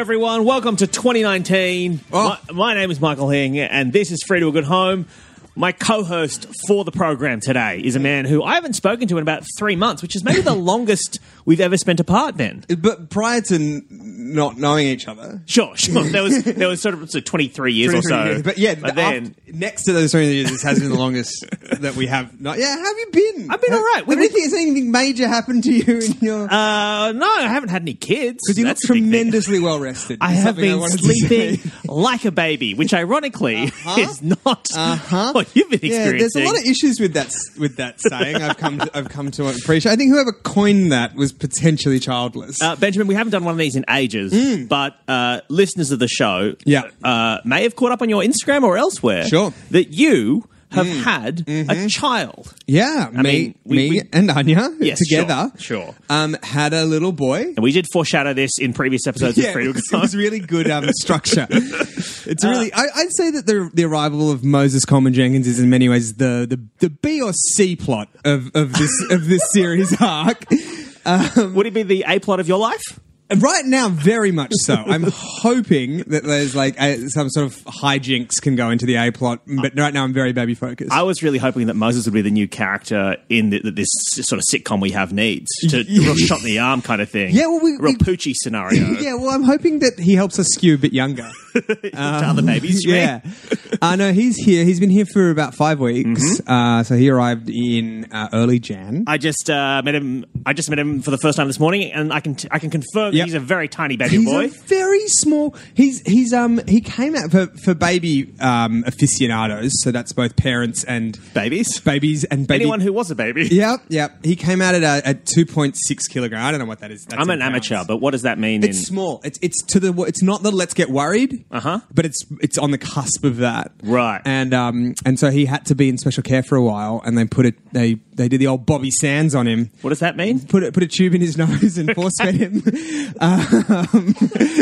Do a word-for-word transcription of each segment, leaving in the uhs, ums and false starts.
everyone. Welcome to twenty nineteen. Oh. My, my name is Michael Hing, and this is Free to a Good Home. My co-host for the program today is a man who I haven't spoken to in about three months, which is maybe the longest we've ever spent apart, Ben. But prior to n- not knowing each other. Sure, sure. There was there was sort of so twenty-three years or so. Years. But yeah, but the, then, after, next to those twenty years, this has been the longest that we have. Not, yeah, how have you been? I've been have, all right. We, have anything, has anything major happened to you in your... Uh, no, I haven't had any kids. Because you look That's a big thing. tremendously well rested. I have Something I been wanted to sleeping say. like a baby, which ironically Uh-huh. is not Uh-huh. what you've been Yeah, experiencing. there's a lot of issues with that with that saying. I've come to, I've come to appreciate. I think whoever coined that was potentially childless. Uh, Benjamin, we haven't done one of these in ages, Mm. but uh, listeners of the show Yeah. uh, may have caught up on your Instagram or elsewhere Sure. that you have Mm. had Mm-hmm. a child. yeah, me, mean, we- me we- and Anya Yes, together, sure, sure. Um, had a little boy. And we did foreshadow this in previous episodes of Yeah, Free to it a Good was, it was Home. really good um, structure. It's Uh, really. I, I'd say that the the arrival of Moses Coleman Jenkins is in many ways the the, the B or C plot of, of this of this series arc. Would it be the A plot of your life? Right now, very much so. I'm hoping that there's like a, some sort of hijinks can go into the A plot, but right now I'm very baby focused. I was really hoping that Moses would be the new character in the, the, this sort of sitcom we have needs. To, real shot in the arm kind of thing. Yeah, well, we- real we- Poochie scenario. Yeah, well, I'm hoping that he helps us skew a bit younger. to other babies, you mean? Yeah. uh, no, he's here. He's been here for about five weeks. Mm-hmm. Uh, so he arrived in uh, early Jan. I just uh, met him. I just met him for the first time this morning, and I can t- I can confirm that Yep. he's a very tiny baby He's boy. a very small. He's he's um he came out for for baby um aficionados. So that's both parents and Babies, babies and baby. anyone who was a baby. Yep, yep. He came out at uh, at two point six kilogram. I don't know what that is. That's I'm in an amateur, pounds. but what does that mean? It's in small. It's it's to the. It's not the let's get worried. Uh huh. But it's it's on the cusp of that, Right. And um and so he had to be in special care for a while, and they put it they they did the old Bobby Sands on him. What does that mean? Put it put a tube in his nose and force fed him. um,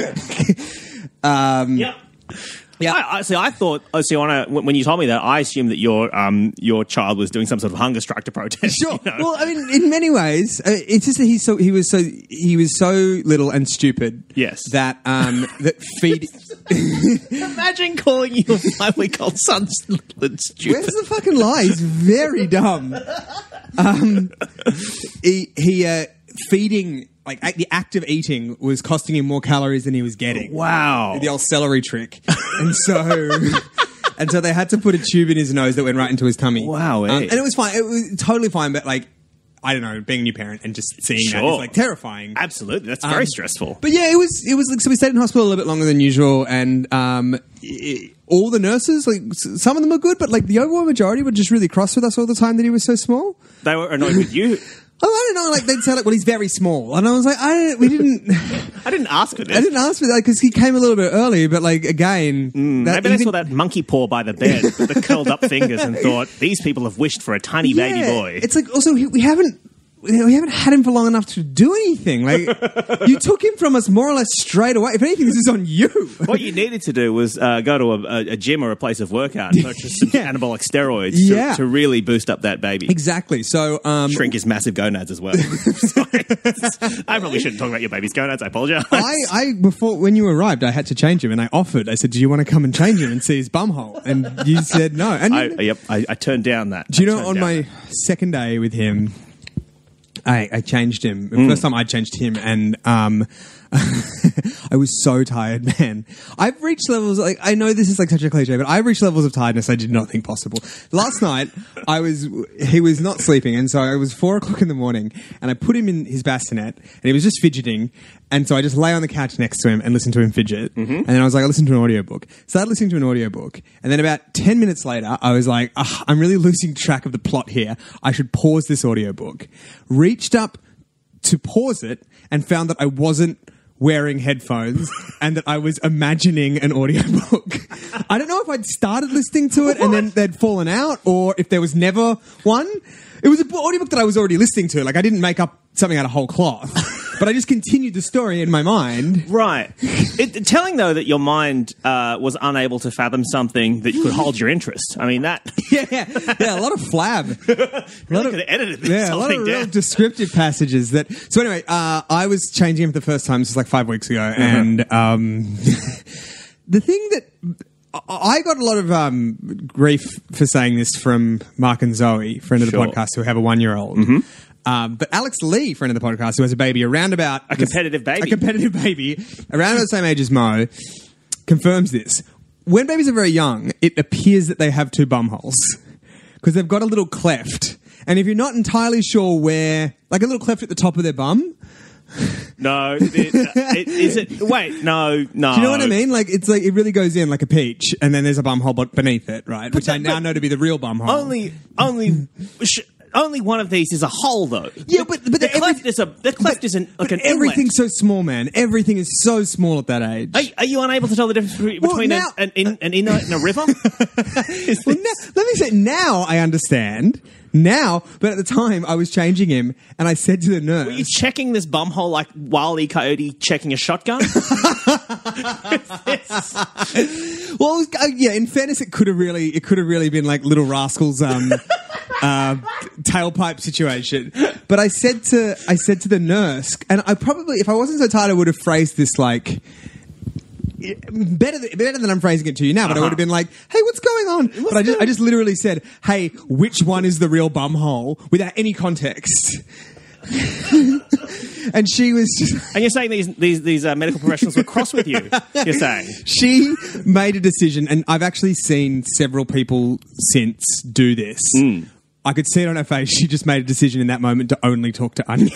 um, Yep. Yeah, I, I see. I thought. Oh, see, when, I, when you told me that, I assumed that your um your child was doing some sort of hunger strike to protest. Sure. you know? Well, I mean, in many ways, uh, it's just that he's so he was so he was so little and stupid. Yes. That um that feed. Imagine calling your five-week-old son little and stupid. Where's the fucking lie? He's very dumb. Um, he he uh, feeding like the act of eating was costing him more calories than he was getting. Wow. The old celery trick, and so. And so they had to put a tube in his nose that went right into his tummy. Wow, eh? Um, and it was fine. It was totally fine, but like, I don't know, being a new parent and just seeing that Sure. is like terrifying. Absolutely, that's very Um, stressful. But yeah, it was it was like so we stayed in hospital a little bit longer than usual, and um, i all the nurses, like s- some of them were good, but like the overwhelming majority were just really cross with us all the time that he was so small. They were annoyed with you. Oh, I don't know, like they'd say like, well, he's very small, and I was like, I we didn't, I didn't ask for this. I didn't ask for that because he came a little bit early, but like again, Mm, that, Maybe they even- saw that monkey paw by the bed with the curled up fingers and thought, these people have wished for a tiny baby Yeah. boy. It's like also he- we haven't. We haven't had him for long enough to do anything. Like, you took him from us more or less straight away. If anything, this is on you. What you needed to do was uh, go to a, a gym or a place of workout and purchase some Yeah. anabolic steroids Yeah. to, to really boost up that baby. Exactly. So, um, Shrink his massive gonads as well. Sorry. I probably shouldn't talk about your baby's gonads. I apologize. I, I, before, when you arrived, I had to change him and I offered. I said, do you want to come and change him and see his bumhole? And you said no. And I, yep, I, I turned down that. do you I know, turned on down my that. second day with him, I, I changed him. The Mm. first time I changed him, and um, I was so tired, man. I've reached levels like I know this is like such a cliche, but I've reached levels of tiredness I did not think possible. Last night, I was he was not sleeping, and so it was four o'clock in the morning, and I put him in his bassinet, and he was just fidgeting, and so I just lay on the couch next to him and listened to him fidget, Mm-hmm. and then I was like, I listened to an audiobook. Started listening to an audiobook, and then about ten minutes later, I was like, "Ugh, I'm really losing track of the plot here. I should pause this audiobook. Reached up to pause it and found that I wasn't wearing headphones and that I was imagining an audiobook. I don't know if I'd started listening to it and then they'd fallen out or if there was never one. It was an audiobook that I was already listening to. Like I didn't make up something out of whole cloth. but I just continued the story in my mind. Right. It, telling, though, that your mind uh, was unable to fathom something that could hold your interest. I mean, that... Yeah, yeah, yeah, a lot of flab. really a lot of, could have edited this yeah, a whole lot thing of down. real descriptive passages. That. So anyway, uh, I was changing him for the first time. This was like five weeks ago. Mm-hmm. And um, the thing that... I got a lot of um, grief for saying this from Mark and Zoe, friend of the Sure. podcast, who have a one-year-old. Mm-hmm. Um, but Alex Lee, friend of the podcast, who has a baby around about... A competitive baby. A competitive baby, around about the same age as Mo, confirms this. When babies are very young, it appears that they have two bum holes because they've got a little cleft. And if you're not entirely sure where... Like a little cleft at the top of their bum... No, it, it, is it? Wait, no, no. Do you know what I mean? Like it's like it really goes in like a peach, and then there's a bum hole beneath it, right? Which that- I now but- know to be the real bum hole. Only, only, sh- only one of these is a hole, though. Yeah, but- but the every- cleft is a the cleft is an, like but an everything's inlet. so small, man. Everything is so small at that age. Are, are you unable to tell the difference between Well, an, now- an, in, an inlet and a river? Is Well, this- now, let me say, now I understand. Now, but at the time I was changing him, and I said to the nurse, Are you checking this bumhole like Wile E. Coyote checking a shotgun? "Well, it was, uh, yeah." In fairness, it could have really, it could have really been like Little Rascals' um, uh, tailpipe situation. But I said to, I said to the nurse, and I probably, if I wasn't so tired, I would have phrased this like. Better than, better than I'm phrasing it to you now, but I would have been like, "Hey, what's going on?" But I just, I just literally said, "Hey, which one is the real bum hole?" without any context. And she was just, And you're saying these these these uh, medical professionals were cross with you? You're saying? she made a decision, and I've actually seen several people since do this. I could see it on her face. She just made a decision in that moment to only talk to Anya.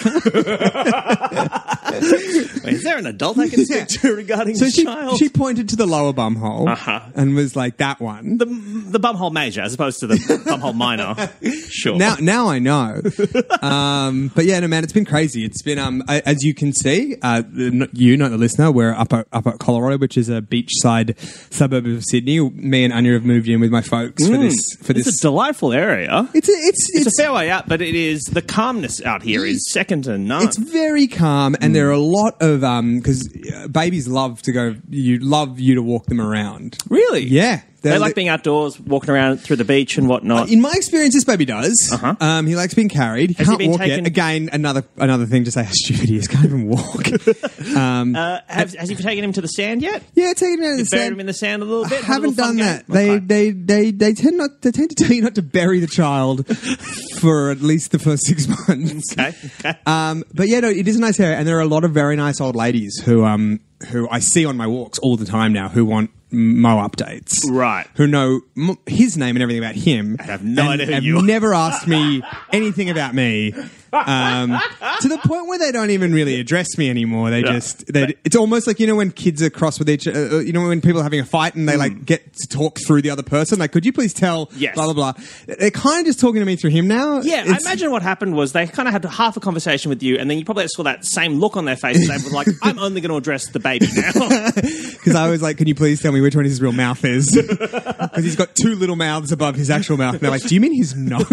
Wait, is there an adult I can speak to regarding So this she, child? she pointed to the lower bum hole Uh-huh. and was like, "That one." the the bumhole major as opposed to the bumhole minor. Sure. Now, now I know. um, but yeah, no, man, it's been crazy. It's been, um, a- as you can see, uh, the- not you, not the listener, we're up at, up at Colorado, which is a beachside suburb of Sydney. Me and Anya have moved in with my folks for this. For it's this, a delightful area. it's a, it's It's, it's a fair way out, but it is the calmness out here is second to none. It's very calm, and there are a lot of because babies love to go. You love you to walk them around. Really? Yeah, They They're like li- being outdoors, walking around through the beach and whatnot. In my experience, this baby does. Uh-huh. Um, he likes being carried. He Has he can't been walk taken- yet. Again, another another thing to say how stupid he is. Can't even walk. um, uh, have, has he taken him to the sand yet? yeah, taking him out of the You buried sand. him in the sand a little bit? I Had a haven't little done fun that. game? They, Okay. they they they tend not they tend to tell you not to bury the child for at least the first six months. Okay, okay. Um, but yeah, no, it is a nice area, and there are a lot of very nice old ladies who um who I see on my walks all the time now who want Mo updates, Right. Who know m- his name and everything about him. I have no and idea who have you are. never asked me anything about me. Um, to the point where they don't even really address me anymore. They Yeah. just, they, it's almost like, you know, when kids are cross with each, uh, you know, when people are having a fight and they like get to talk through the other person, like, could you please tell, Yes. blah, blah, blah. They're kind of just talking to me through him now. Yeah, I It's- imagine what happened was they kind of had half a conversation with you, and then you probably saw that same look on their face, and they were like, I'm only going to address the baby now. Because I was like, can you please tell me which one his real mouth is? Because he's got two little mouths above his actual mouth. And they're like, do you mean his nose?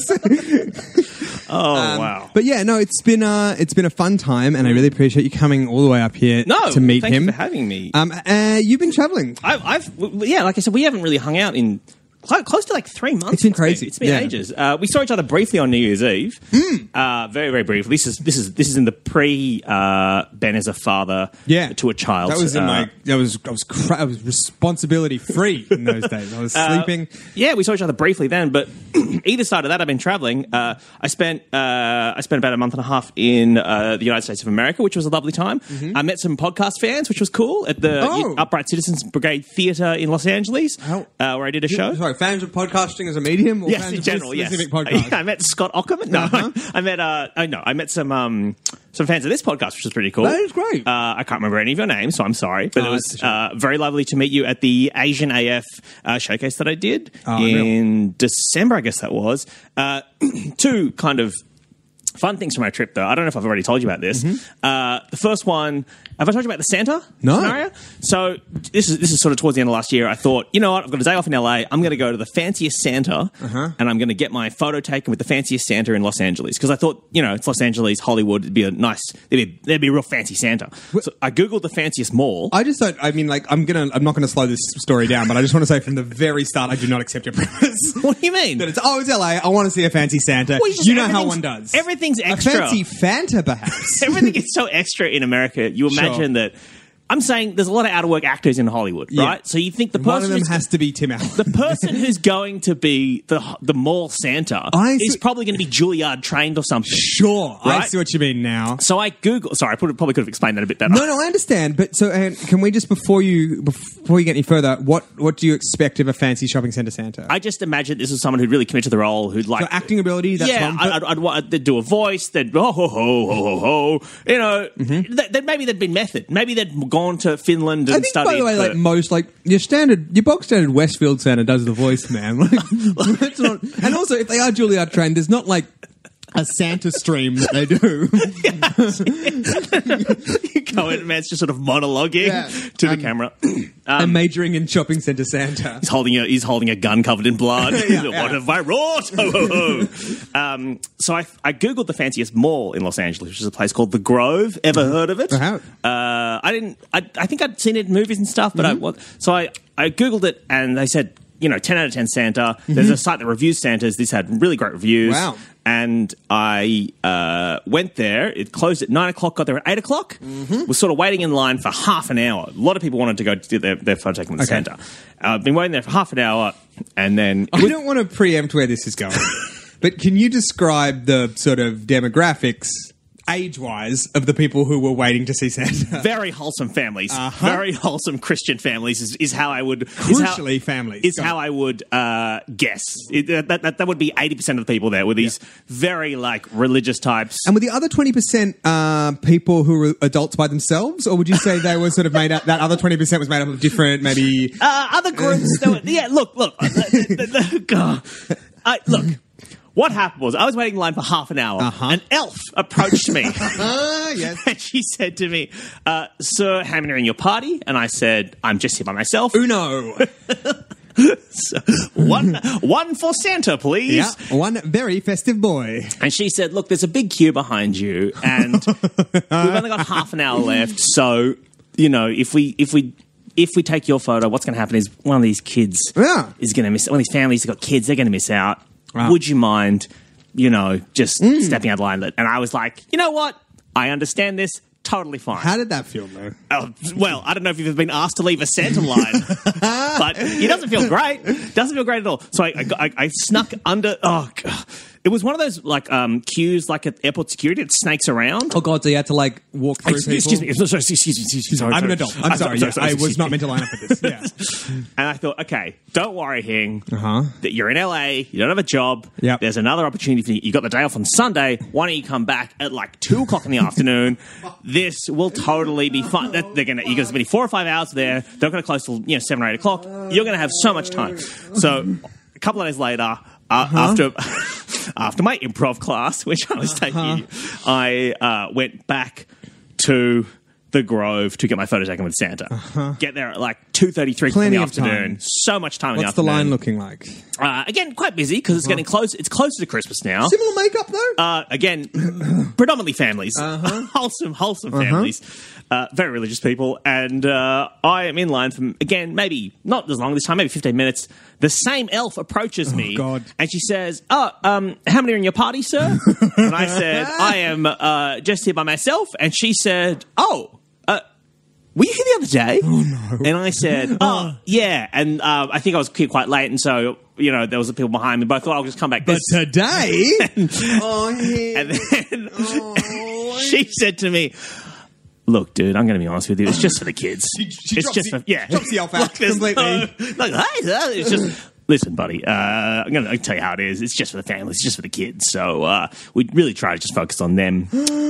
Oh, Um, wow. But yeah, no, it's been uh, it's been a fun time, and I really appreciate you coming all the way up here No, to meet thank him. you for having me. Um, uh, you've been traveling. I, I've, w- yeah, like I said, we haven't really hung out in close, close to like three months. It's been crazy. It's been Yeah. ages. Uh, we saw each other briefly on New Year's Eve. Uh, very, very briefly. This is this is this is in the pre uh, Ben as a father Yeah, to a child. That was in uh, my. That was I was cra- I was responsibility free in those days. I was sleeping. Yeah, we saw each other briefly then, but either side of that, I've been traveling. Uh, I spent uh, I spent about a month and a half in uh, the United States of America, which was a lovely time. I met some podcast fans, which was cool, at the Oh. Upright Citizens Brigade Theatre in Los Angeles, How- uh, where I did a show. Sorry, fans of podcasting as a medium, or Yes, fans in of general, this yes. specific podcast? Yeah, I met Scott Ockerman. No, Uh-huh. I met. Uh, oh, no, I met some um, some fans of this podcast, which was pretty cool. That is great. Uh, I can't remember any of your names, so I'm sorry, but Oh, it was that's a shame. uh, very lovely to meet you at the Asian A F uh, showcase that I did Oh, unreal. in December. I guess that was uh, two kind of fun things from my trip, though. I don't know if I've already told you about this. Mm-hmm. Uh, the first one, Have I told you about the Santa No. scenario? So this is this is sort of towards the end of last year. I thought, you know what? I've got a day off in L A. I'm going to go to the fanciest Santa, Uh-huh. and I'm going to get my photo taken with the fanciest Santa in Los Angeles because I thought, you know, it's Los Angeles, Hollywood. It'd be a nice. There'd be there'd be a real fancy Santa. So I googled the fanciest mall. I just don't. I mean, like, I'm gonna. I'm not gonna slow this story down, but I just want to say from the very start, I do not accept your premise. What do you mean? That it's oh, it's L A. I want to see a fancy Santa. Well, just- you know how everything's- one does. Everything's A extra. fancy Fanta, perhaps. Everything is so extra in America. You imagine that. I'm saying there's a lot of out of work actors in Hollywood, Yeah. right? So you think the One of person them who's- has to be Tim Allen. the person who's going to be the the mall Santa I is see- probably going to be Juilliard trained or something. Sure, I Right? see what you mean now. So I Google. Sorry, I probably probably could have explained that a bit better. No, no, I understand. But so, uh, can we just before you before you get any further, what what do you expect of a fancy shopping centre Santa? I just imagine this is someone who'd really commit to the role, who'd like so acting ability. That's yeah, one. I- I'd, I'd, want they'd do a voice. They'd ho ho ho ho ho ho. You know, Mm-hmm. th- th- maybe they'd been method. Maybe they'd gone to Finland and I think, studied. by the way, for- like most, like your standard, your box standard Westfield Santa does the voice, man. Like, it's not, and also, if they are Juilliard trained, there's not like a Santa stream that they do. you go in, man's just sort of monologuing Yeah. to the Um, camera. and majoring in shopping centre Santa. He's holding a he's holding a gun covered in blood. Yeah, What yeah. have I wrought? Ho, ho, ho. um, so I, I googled the fanciest mall in Los Angeles, which is a place called the Grove. Ever heard of it? I haven't. Uh, I didn't. I, I think I'd seen it in movies and stuff, but I wa- so I I googled it and they said, you know, ten out of ten Santa. There's a site that reviews Santas. This had really great reviews. Wow. And I uh, went there. It closed at nine o'clock. Got there at eight o'clock. Was sort of waiting in line for half an hour. A lot of people wanted to go do their, their photo taking with Okay. Santa. Uh, I've been waiting there for half an hour, and then I don't want to preempt where this is going, but can you describe the sort of demographics, age-wise, of the people who were waiting to see Santa? very wholesome families, Uh-huh. very wholesome Christian families is, is how I would is how- Crucially, families. is Go how on. I would uh, guess. It, that, that that would be eighty percent of the people there were these very like religious types. And were the other twenty percent uh, people who were adults by themselves, or would you say they were sort of made up, that other twenty percent was made up of different, maybe... Uh, other groups, that were, yeah. Look, look, uh, the, the, the, God. I, look. What happened was I was waiting in line for half an hour. Uh-huh. An elf approached me. Ah, yes. And she said to me, uh, "Sir, how many are in your party?" And I said, "I'm just here by myself." Uno. So, one, one for Santa, please. Yeah, one very festive boy. And she said, "Look, there's a big queue behind you, and we've only got half an hour left. So, you know, if we if we if we take your photo, what's going to happen is one of these kids Yeah. is going to miss. One of these families have got kids; they're going to miss out. Wow. Would you mind, you know, just stepping out of line?" And I was like, "You know what? I understand this. Totally fine." How did that feel, though? Oh, well, I don't know if you've ever been asked to leave a Santa line, but it doesn't feel great. Doesn't feel great at all. So I, I, I, I snuck under. Oh, God. It was one of those like um, queues, like at airport security. It snakes around. Oh, God, so you had to, like, walk through Excuse, people? excuse me. Sorry, excuse me. Excuse me. Sorry, I'm an sorry. adult. I'm sorry. yeah, I was not meant to line up for this. Yeah. And I thought, okay, don't worry, Hing. Uh-huh. That you're in L A, you don't have a job. Yep. There's another opportunity for you. You got the day off on Sunday. Why don't you come back at like two o'clock in the afternoon? This will totally be fun. That, they're gonna. You're gonna spend four or five hours there. They're gonna close till you know seven or eight o'clock. You're gonna have so much time. So a couple of days later, uh, after after my improv class, which I was taking, I uh, went back to the Grove to get my photo taken with Santa. Get there at like two thirty-three in Plenty the of afternoon. time. So much time in What's the the afternoon. line looking like? Uh, again, quite busy because it's getting close. It's closer to Christmas now. Similar makeup, though? Uh, again, predominantly families, wholesome, wholesome families, uh, very religious people, and uh, I am in line for again maybe not as long this time, maybe fifteen minutes. The same elf approaches me, God. and she says, "Oh, um, how many are in your party, sir?" And I said, "I am uh, just here by myself." And she said, "Oh." Uh, Were you here the other day? Oh, no. And I said, oh, yeah. And uh, I think I was here quite late, and so, you know, there was the people behind me, but I thought I'll just come back. But this- today... oh, yeah. And then Oh. she said to me, "Look, dude, I'm going to be honest with you. It's just for the kids. She- she it's drops just the- for yeah, drops the elf out Like, there's completely. no- like, hey, uh, it's just." Listen, buddy, uh, I'm going to tell you how it is. It's just for the families. It's just for the kids. So uh, we really try to just focus on them.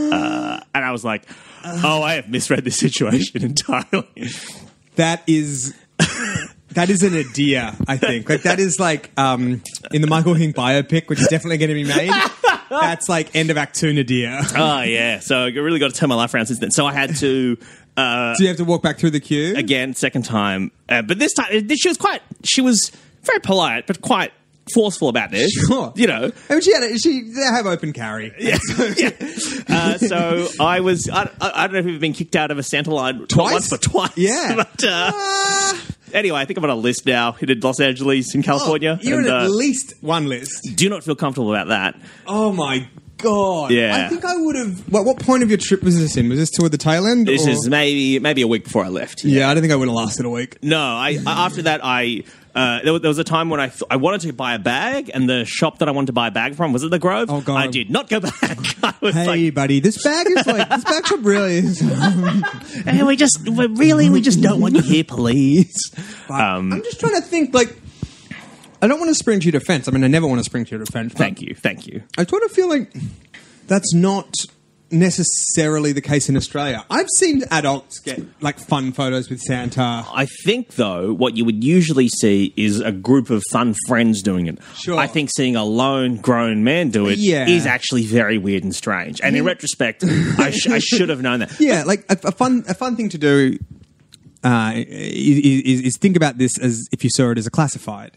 Uh, and I was like, oh, I have misread this situation entirely. That is... That is an idea, I think. Like, that is like, um, in the Michael Hing biopic, which is definitely going to be made, that's like end of Act Two Nadir. Oh, yeah. So I really got to turn my life around since then. So I had to... Uh, so you have to walk back through the queue? Again, second time. Uh, but this time, she was quite, she was very polite, but quite forceful about this. Sure. You know. I mean, she, had a, she they have open carry. Yeah. yeah. Uh, so I was, I, I don't know if you've been kicked out of a Santa line twice? once, but twice. Yeah. But, uh, uh, anyway, I think I'm on a list now in Los Angeles in California. Oh, you're and, on at uh, least one list. Do not feel comfortable about that. Oh, my God. Yeah. I think I would have... What, what point of your trip was this in? Was this toward the tail end? This or? is maybe maybe a week before I left. Yeah, I don't think I would have lasted a week. No, I, I after that I uh, there, was, there was a time when I th- I wanted to buy a bag, and the shop that I wanted to buy a bag from was at the Grove. Oh, God. I did not go back. I was Hey, like, buddy, this bag is like this bag shop really is. hey, we just we really we just don't want you here, please. Um, I'm just trying to think. Like, I don't want to spring to your defense. I mean, I never want to spring to your defense. Thank you, thank you. I sort of feel like that's not necessarily the case in Australia. I've seen adults get like fun photos with Santa. I think, though, what you would usually see is a group of fun friends doing it. Sure. I think seeing a lone, grown man do it Yeah. is actually very weird and strange. And in retrospect, I, sh- I should have known that. Yeah, like a, a fun a fun thing to do uh, is, is, is think about this as if you saw it as a classified.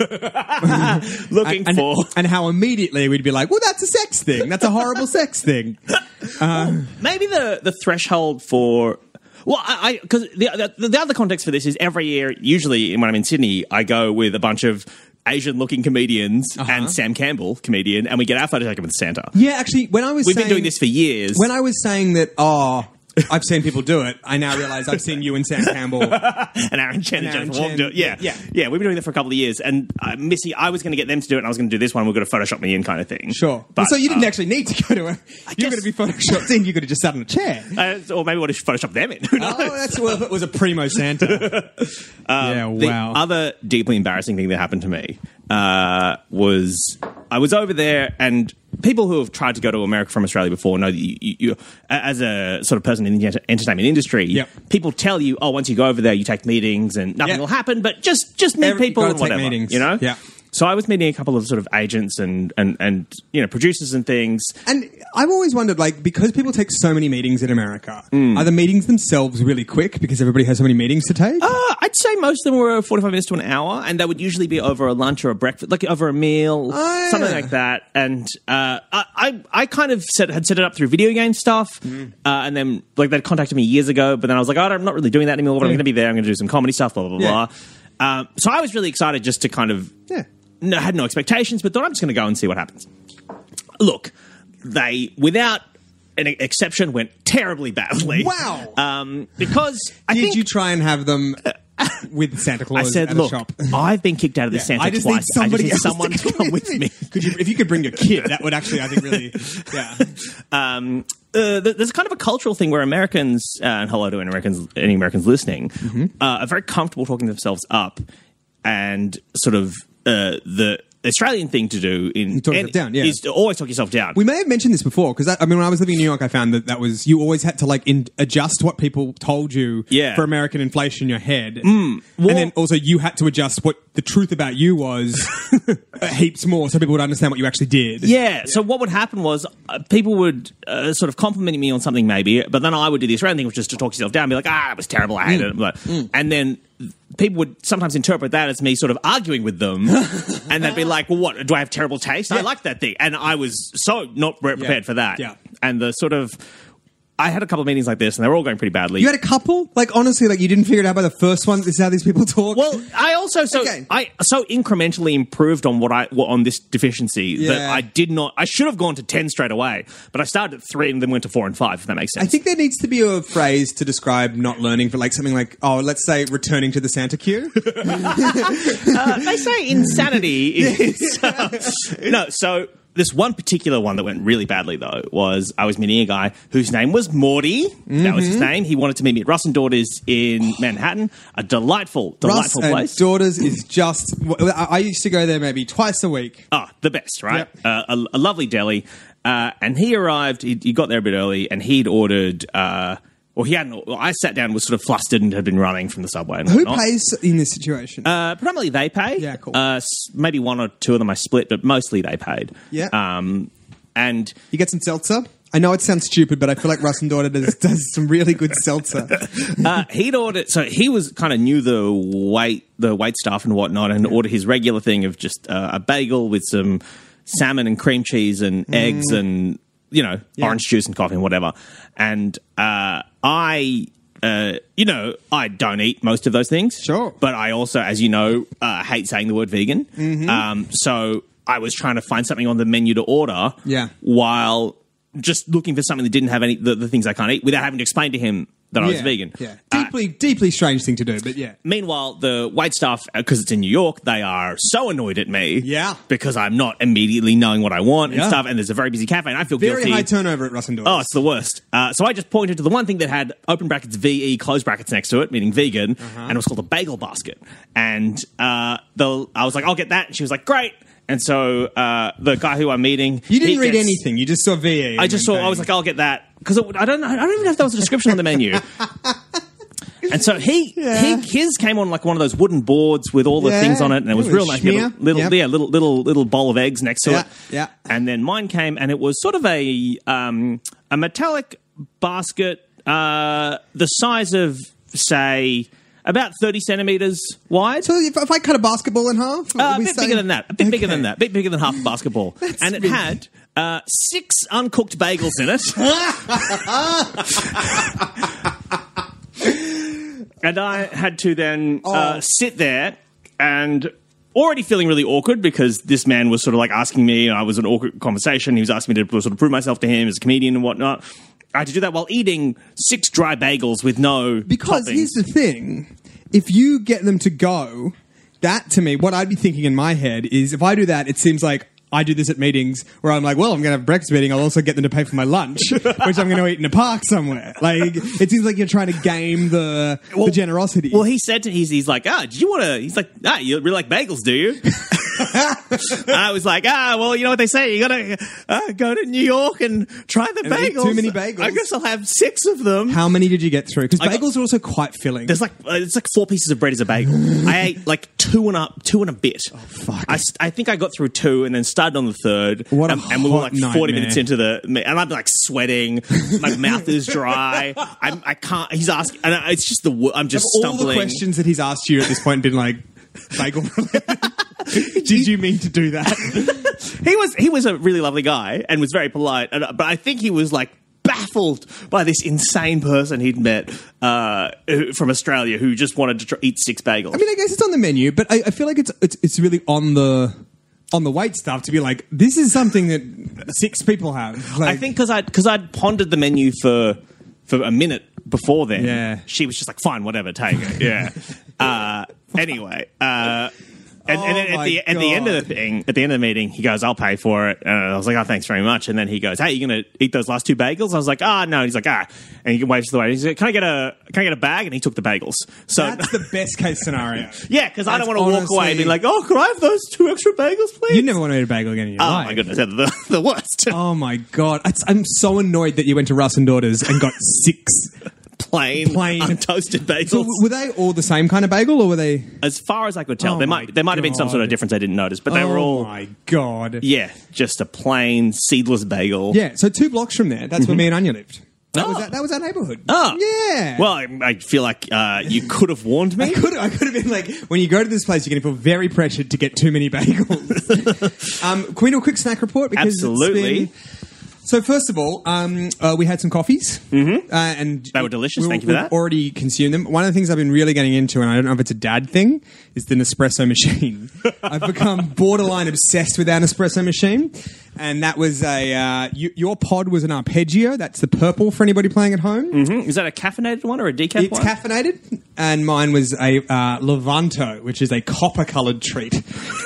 Looking and, for... and how immediately we'd be like, well, that's a sex thing. That's a horrible sex thing. Uh, Maybe the, the threshold for... Well, I because the, the the other context for this is every year, usually when I'm in Sydney, I go with a bunch of Asian-looking comedians Uh-huh. and Sam Campbell, comedian, and we get our photo taken with Santa. yeah, actually, when I was We've saying, been doing this for years. When I was saying that, oh, I've seen people do it, I now realise I've seen you and Sam Campbell. and Aaron Chen and, And Aaron Jennifer Wong Chen, do it. Yeah. yeah. yeah. We've been doing that for a couple of years. And uh, Missy, I was going to get them to do it, and I was going to do this one. We're going to Photoshop me in kind of thing. Sure. But, so you didn't uh, actually need to go to a... You're guess- going to be photoshopped in, you could have just sat on a chair. Uh, or maybe we'll just Photoshop them in. Who knows? Oh, that's well, if it was a primo Santa. yeah, Um, The wow. other deeply embarrassing thing that happened to me uh, was I was over there, and people who have tried to go to America from Australia before know that you, you, you as a sort of person in the enter- entertainment industry, Yep. people tell you, oh, once you go over there, you take meetings and nothing Yeah. will happen, but just just meet Every- people gotta and take whatever, meetings. you know? Yeah. So I was meeting a couple of sort of agents and, and, and you know, producers and things. And I've always wondered, like, because people take so many meetings in America, are the meetings themselves really quick because everybody has so many meetings to take? Uh, I'd say most of them were forty-five minutes to an hour, and they would usually be over a lunch or a breakfast, like over a meal, Oh, yeah. something like that. And uh, I, I, I kind of set, had set it up through video game stuff, Mm. uh, and then like they'd contacted me years ago, but then I was like, oh, I'm not really doing that anymore. But I'm Yeah. going to be there. I'm going to do some comedy stuff, blah blah blah. Yeah. blah. Um, so I was really excited just to kind of Yeah. no, had no expectations, but thought I'm just going to go and see what happens. Look, they without an exception went terribly badly. Wow. Um, because I Did think you try and have them with Santa Claus I said, at look, a shop? I've been kicked out of this Santa I just twice. need somebody I just need else someone to come, with me. Could you, if you could bring your kid, that would actually, I think, really, yeah. Um, uh, th- there's kind of a cultural thing where Americans, uh, and hello to any Americans, any Americans listening, Mm-hmm. uh, are very comfortable talking themselves up, and sort of uh, the Australian thing to do in talk yourself down, yeah. is to always talk yourself down. We may have mentioned this before because I, I mean, when I was living in New York, I found that that was you always had to like in, adjust what people told you Yeah. for American inflation in your head, well- and then also you had to adjust what the truth about you was heaps more, so people would understand what you actually did. Yeah, so what would happen was uh, people would uh, sort of compliment me on something maybe, but then I would do the Australian thing, which is just to talk yourself down, be like, ah, it was terrible, I hated it. But, And then people would sometimes interpret that as me sort of arguing with them, and they'd be like, well, what, do I have terrible taste? I Yeah. like that thing. And I was so not pre- prepared for that. Yeah. And the sort of... I had a couple of meetings like this, and they were all going pretty badly. You had a couple, like honestly, like you didn't figure it out by the first one. This is how these people talk. Well, I also so Okay. I so incrementally improved on what I what, on this deficiency that Yeah. I did not. I should have gone to ten straight away, but I started at three and then went to four and five. If that makes sense. I think there needs to be a phrase to describe not learning for like something like, oh, let's say returning to the Santa queue. uh, they say insanity is uh, no. So this one particular one that went really badly though was I was meeting a guy whose name was Morty. That was his name. He wanted to meet me at Russ and Daughters in Manhattan. A delightful, Russ delightful and place. Daughters is just. I I used to go there maybe twice a week. Oh, the best, right? Yep. Uh, a, a lovely deli. Uh, and he arrived, he, he got there a bit early, and he'd ordered, uh, well, he hadn't, well, I sat down, was sort of flustered and had been running from the subway. And Who whatnot. pays in this situation? Uh, predominantly they pay. Yeah, cool. Uh, s- maybe one or two of them I split, but mostly they paid. Yeah. Um, and you get some seltzer? I know it sounds stupid, but I feel like Russ and Daughter does, does some really good seltzer. Uh, he'd ordered, so he was kind of knew the wait, the wait staff and whatnot, and ordered his regular thing of just uh, a bagel with some salmon and cream cheese and mm. eggs and, you know, yeah. orange juice and coffee and whatever. And uh, I, uh, you know, I don't eat most of those things. Sure. But I also, as you know, uh, hate saying the word vegan. Mm-hmm. Um, so I was trying to find something on the menu to order yeah. while just looking for something that didn't have any the, the things I can't eat without having to explain to him that I yeah, was vegan. Yeah, deeply, uh, deeply strange thing to do, but yeah. Meanwhile, the wait staff, because it's in New York, they are so annoyed at me. Yeah. Because I'm not immediately knowing what I want and yeah. stuff, and there's a very busy cafe, and I feel very guilty. Very high turnover at Russ and Daughters. Oh, it's the worst. Uh, so I just pointed to the one thing that had open brackets V E, close brackets next to it, meaning vegan, uh-huh. and it was called a bagel basket. And uh, the I was like, I'll get that, and she was like, great. And so uh, the guy who I'm meeting, you didn't read gets, anything. You just saw V E. I just saw. Bang. I was like, I'll get that because I don't know. I don't even know if there was a description on the menu. And so he, yeah. he his came on like one of those wooden boards with all the yeah. things on it, and it was yeah, real nice. Little, little, yep. yeah, little, little, little bowl of eggs next to yeah. it. Yeah. And then mine came, and it was sort of a um, a metallic basket, uh, the size of say. About thirty centimetres wide. So if, if I cut a basketball in half? Uh, a bit saying... bigger than that. A bit okay. bigger than that. A bit bigger than half a basketball. And it really... had uh, six uncooked bagels in it. And I had to then oh. uh, sit there and already feeling really awkward because this man was sort of like asking me, and I was an awkward conversation. He was asking me to sort of prove myself to him as a comedian and whatnot. I had to do that while eating six dry bagels with no Because toppings. Here's the thing. If you get them to go, that to me, what I'd be thinking in my head is if I do that, it seems like I do this at meetings where I'm like, well, I'm going to have a breakfast meeting. I'll also get them to pay for my lunch, which I'm going to eat in a park somewhere. Like, it seems like you're trying to game the, well, the generosity. Well, he said to he's, he's like, ah, did you want to, he's like, ah, you really like bagels, do you? And I was like, ah, well, you know what they say, you got to uh, go to New York and try the and bagels. Too many bagels. I guess I'll have six of them. How many did you get through? Because bagels got, are also quite filling. There's like, uh, it's like four pieces of bread as a bagel. I ate like two and a, two and a bit. Oh, fuck. I, I think I got through two and then started on the third. What a and, and we were like hot forty nightmare. minutes into the, and I'm like sweating. My mouth is dry. I'm, I can't, he's asking, and it's just the, I'm just Have stumbling. all the questions that he's asked you at this point been like, bagel Did you mean to do that? he was, he was a really lovely guy and was very polite, and, but I think he was like, baffled by this insane person he'd met uh, from Australia who just wanted to try, eat six bagels. I mean, I guess it's on the menu, but I, I feel like it's, it's it's really on the on the wait stuff to be like, this is something that six people have. Like, I think because I because I'd pondered the menu for for a minute before then. Yeah. She was just like, fine, whatever, take it. Yeah. uh, anyway. Uh, And, and then Oh at the at the end of the thing, at the end of the meeting, he goes, "I'll pay for it." And I was like, "Oh, thanks very much." And then he goes, "Hey, you gonna eat those last two bagels?" I was like, "Ah, no." And he's like, "Ah," and he waves to the way. He's like, "Can I get a can I get a bag?" And he took the bagels. So that's the best case scenario. Yeah, because I don't want to honestly, walk away and be like, "Oh, could I have those two extra bagels, please?" You never want to eat a bagel again in your oh life. my goodness, they're the, the worst. Oh my god, it's, I'm so annoyed that you went to Russ and Daughters and got six. Plain, Plain. untoasted bagels. So were they all the same kind of bagel, or were they? As far as I could tell, Oh there my might there might have been some sort of God. difference I didn't notice, but they were all Oh my god. yeah, just a plain seedless bagel. Yeah. So two blocks from there, that's where me and Anya lived. That was Oh. our, that was our neighbourhood. Oh. Yeah. Well, I, I feel like uh, you could have warned me. I could I could have been like, when you go to this place, you're going to feel very pressured to get too many bagels. um, can we do a quick snack report? Because Absolutely. It's been, so first of all, um, uh, we had some coffees, mm-hmm. uh, and They were delicious. we- Thank you for we've that. Already consumed them. One of the things I've been really getting into, and I don't know if it's a dad thing, is the Nespresso machine. I've become borderline obsessed with our Nespresso machine, and that was a uh, you, your pod was an arpeggio. That's the purple for anybody playing at home. Mm-hmm. Is that a caffeinated one or a decaf It's one? caffeinated, and mine was a uh, Levanto, which is a copper-coloured treat.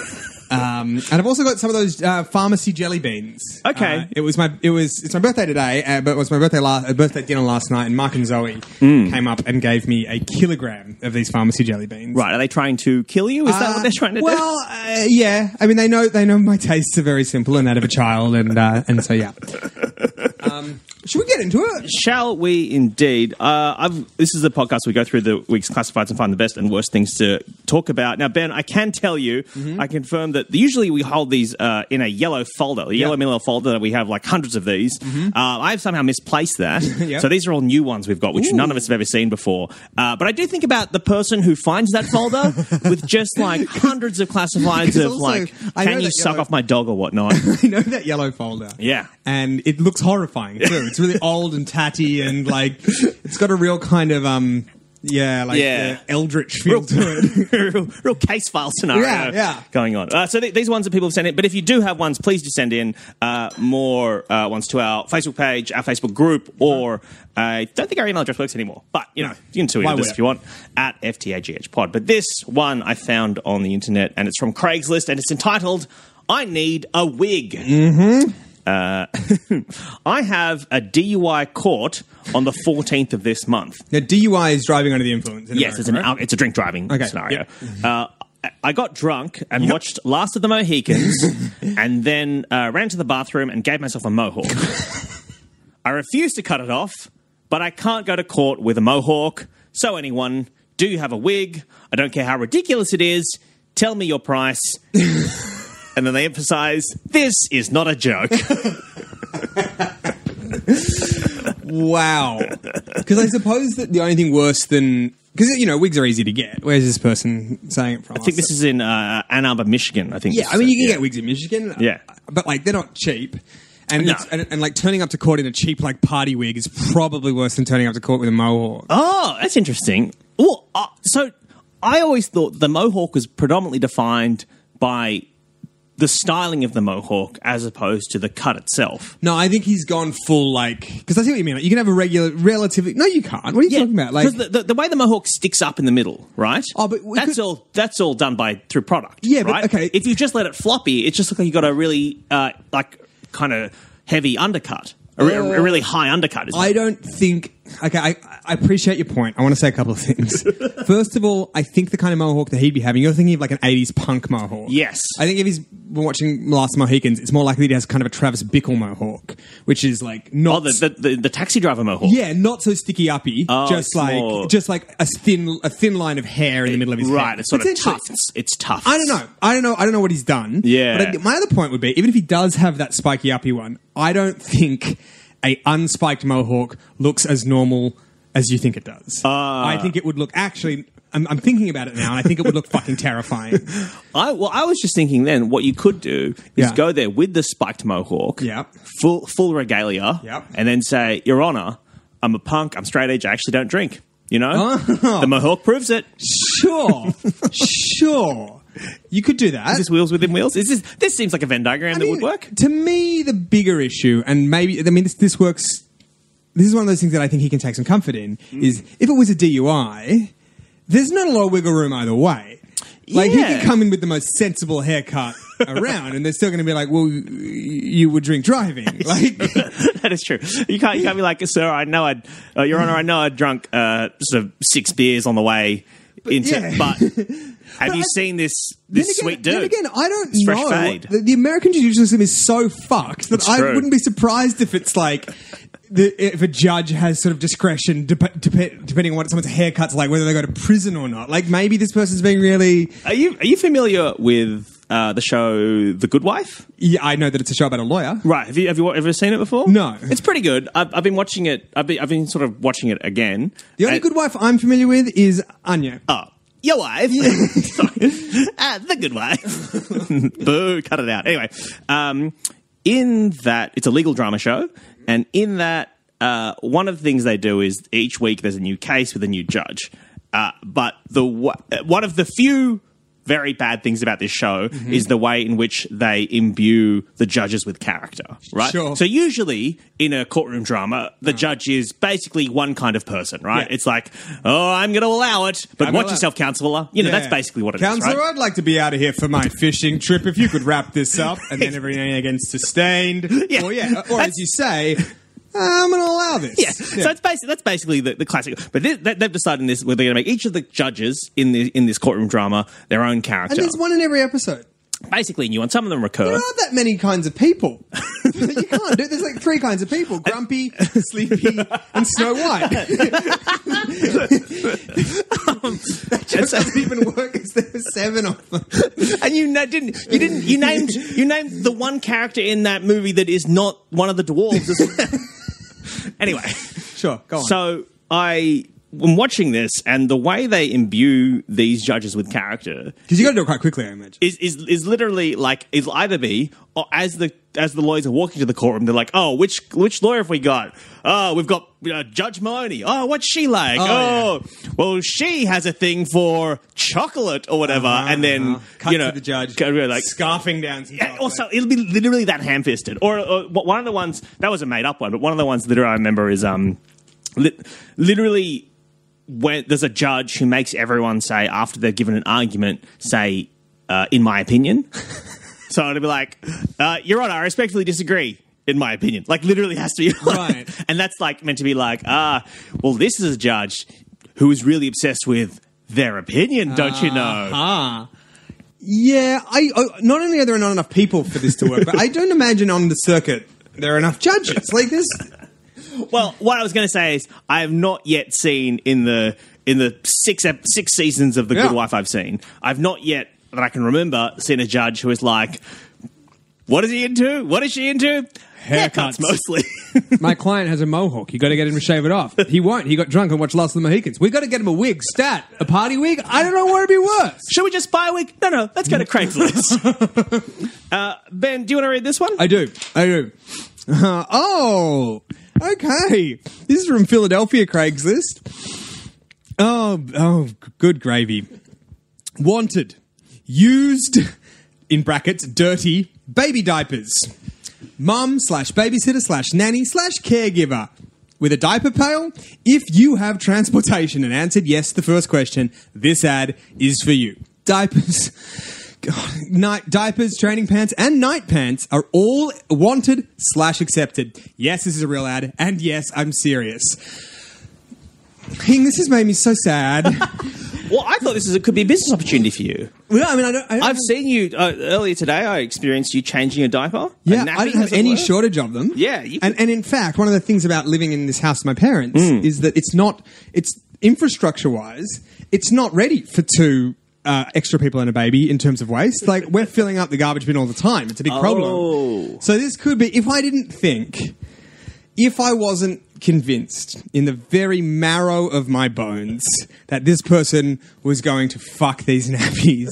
Um, and I've also got some of those uh, pharmacy jelly beans. Okay. Uh, it was my it was it's my birthday today, uh, but it was my birthday last uh, birthday dinner last night, and Mark and Zoe Mm. came up and gave me a kilogram of these pharmacy jelly beans. Right? Are they trying to kill you? Is that Uh, what they're trying to do? well, uh, yeah. I mean, they know they know my tastes are very simple and that of a child, and uh, and so yeah. Um, Should we get into it? Shall we indeed? Uh, I've, this is the podcast we go through the week's classifieds and find the best and worst things to talk about. Now, Ben, I can tell you, mm-hmm. I confirm that usually we hold these uh, in a yellow folder, a yellow yep. manila folder that we have like hundreds of these. Mm-hmm. Uh, I've somehow misplaced that. Yep. So these are all new ones we've got, which Ooh. none of us have ever seen before. Uh, but I do think about the person who finds that folder with just like hundreds of classifieds of also, like, can you suck yellow... off my dog or whatnot? I know that yellow folder. Yeah. And it looks horrifying too. It's really old and tatty and like it's got a real kind of um yeah like yeah. Uh, eldritch feel real, to it. real, real case file scenario yeah, yeah. going on. Uh, so th- these ones that people have sent in, but if you do have ones, please just send in uh, more uh, ones to our Facebook page, our Facebook group, or I uh, don't think our email address works anymore, but you know, no. you can tweet at us if you want at F T A G H pod. But this one I found on the internet and it's from Craigslist and it's entitled "I Need a Wig." Mm-hmm. Uh, I have a D U I court on the fourteenth of this month. Now, D U I is driving under the influence. In yes, America, it's an right? al- it's a drink driving okay. scenario. Yep. Uh, I got drunk and yep. watched Last of the Mohicans, and then uh, ran to the bathroom and gave myself a mohawk. I refuse to cut it off, but I can't go to court with a mohawk. So, anyone, do you have a wig? I don't care how ridiculous it is. Tell me your price. And then they emphasize, this is not a joke. Wow. Because I suppose that the only thing worse than... Because, you know, wigs are easy to get. Where's this person saying it from? I think this is in uh, Ann Arbor, Michigan, I think. Yeah, I mean, you can yeah. get wigs in Michigan. Yeah. But, like, they're not cheap. And, no. it's, and, and, like, turning up to court in a cheap, like, party wig is probably worse than turning up to court with a mohawk. Oh, that's interesting. Well, uh, so I always thought the mohawk was predominantly defined by... the styling of the mohawk as opposed to the cut itself. No, I think he's gone full, like... Because I see what you mean. Like, you can have a regular, relatively... No, you can't. What are you yeah, talking about? Like, because the, the, the way the mohawk sticks up in the middle, right? Oh, but... That's could... all That's all done by through product, yeah, right? But, okay. If you just let it floppy, it just looks like you got a really, uh, like, kind of heavy undercut. A, uh, a really high undercut, isn't I it? don't think... Okay, I, I appreciate your point. I want to say a couple of things. First of all, I think the kind of mohawk that he'd be having, you're thinking of like an eighties punk mohawk. Yes. I think if he's been watching Last Mohicans, it's more likely he has kind of a Travis Bickle mohawk, which is like not... Oh, the, the, the, the taxi driver mohawk. Yeah, not so sticky-uppy. Oh, just like more... just like a thin a thin line of hair in the middle of his right, head. Right, it's sort it's of tufts. It's tufts. I don't know. I don't know. I don't know what he's done. Yeah. But I, my other point would be, even if he does have that spiky-uppy one, I don't think a unspiked mohawk looks as normal as you think it does. Uh, I think it would look actually... I'm, I'm thinking about it now, and I think it would look fucking terrifying. I Well, I was just thinking then, what you could do is yeah. go there with the spiked mohawk, yep. full full regalia, yep. and then say, Your Honour, I'm a punk, I'm straight edge, I actually don't drink. You know? Oh. The mohawk proves it. Sure. Sure. You could do that. Is this wheels within wheels? Is this, this seems like a Venn diagram I that mean, would work. To me, the bigger issue, and maybe, I mean, this, this works... This is one of those things that I think he can take some comfort in, mm. is if it was a D U I, there's not a lot of wiggle room either way. Like, yeah. he could come in with the most sensible haircut around, and they're still going to be like, well, you would drink driving. Like, that is true. You can't, you can't be like, sir, I know I'd, uh, Your Honour, I know I'd drunk uh, sort of six beers on the way but, into, yeah. but have but you I, seen this this again, sweet dude? Then again, I don't it's know. Fresh fade. The, the American judicial system is so fucked that It's I true. wouldn't be surprised if it's like... The, if a judge has sort of discretion dep- dep- depending on what someone's haircut's like, whether they go to prison or not. Like, maybe this person's being really... Are you are you familiar with uh, the show The Good Wife? Yeah, I know that it's a show about a lawyer. Right. Have you have you ever seen it before? No. It's pretty good. I've, I've been watching it. I've been, I've been sort of watching it again. The only and, Good Wife I'm familiar with is Anya. Oh. Your wife. Sorry. uh, the Good Wife. Boo. Cut it out. Anyway, um, in that, it's a legal drama show. And in that, uh, one of the things they do is each week there's a new case with a new judge. Uh, but the one of the few very bad things about this show mm-hmm. is the way in which they imbue the judges with character, right? Sure. So usually in a courtroom drama, the oh. judge is basically one kind of person, right? Yeah. It's like, oh, I'm going to allow it, but I'm watch yourself, counselor. You know, yeah. that's basically what it counselor, is, right? I'd like to be out of here for my fishing trip. If you could wrap this up, and then every now and again sustained. Yeah. Or, yeah, or as you say... I'm going to allow this. Yeah. yeah. So it's basically, that's basically the, the classic. But they, they've decided in this where they're going to make each of the judges in the in this courtroom drama their own character. And there's one in every episode. Basically new, and some of them recur. There aren't that many kinds of people. You can't do it. There's like three kinds of people: grumpy, sleepy, and Snow White. um, that just doesn't even work because there were seven of them. And you na- didn't. You didn't. You named. You named the one character in that movie that is not one of the dwarves. Anyway, sure. Go on. So I. I'm watching this, and the way they imbue these judges with character, because you got to do it quite quickly, I imagine, is is is literally like it'll either be or as the as the lawyers are walking to the courtroom, they're like, oh, which which lawyer have we got? Oh, we've got uh, Judge Maloney. Oh, what's she like? Oh, oh yeah. Well, she has a thing for chocolate or whatever, uh-huh, and then uh-huh. Cut you know to the judge, go, like scarfing down. Some yeah, also, it'll be literally that ham-fisted. Or, or one of the ones that was a made-up one, but one of the ones that I remember is um, li- literally. When there's a judge who makes everyone say, after they've given an argument, say, uh, in my opinion. So it'll be like, uh, Your Honor, I respectfully disagree, in my opinion. Like, literally has to be. Right. And that's like meant to be like, ah, well, this is a judge who is really obsessed with their opinion, don't you know? Ah. Yeah, I, I not only are there not enough people for this to work, but I don't imagine on the circuit there are enough judges. Like this. Well, what I was going to say is I have not yet seen in the in the six ep- six seasons of The Yeah. Good Wife I've seen, I've not yet, that I can remember, seen a judge who is like, what is he into? What is she into? Haircuts, Haircuts. mostly. My client has a mohawk. You got to get him to shave it off. He won't. He got drunk and watched Last of the Mohicans. We got to get him a wig. Stat. A party wig? I don't know what would be worse. Should we just buy a wig? No, no, let's go to Craigslist. uh, Ben, do you want to read this one? I do. I do. Uh, oh, okay. This is from Philadelphia Craigslist. Oh, oh, good gravy. Wanted. Used, in brackets, dirty, baby diapers. Mum slash babysitter slash nanny slash caregiver. With a diaper pail? If you have transportation and answered yes to the first question, this ad is for you. Diapers... God, night diapers, training pants, and night pants are all wanted slash accepted. Yes, this is a real ad, and yes, I'm serious. Hing, this has made me so sad. Well, I thought this is, it could be a business opportunity for you. Well, I mean, I don't. I don't I've seen you uh, earlier today. I experienced you changing a diaper. Yeah, a nappy, I don't have as it any were. shortage of them. Yeah, you and and in fact, one of the things about living in this house with my parents is that it's not. It's infrastructure wise, it's not ready for two. Uh, extra people and a baby in terms of waste. Like, we're filling up the garbage bin all the time. It's a big Oh. problem. So this could be, if I didn't think, if I wasn't convinced in the very marrow of my bones that this person was going to fuck these nappies,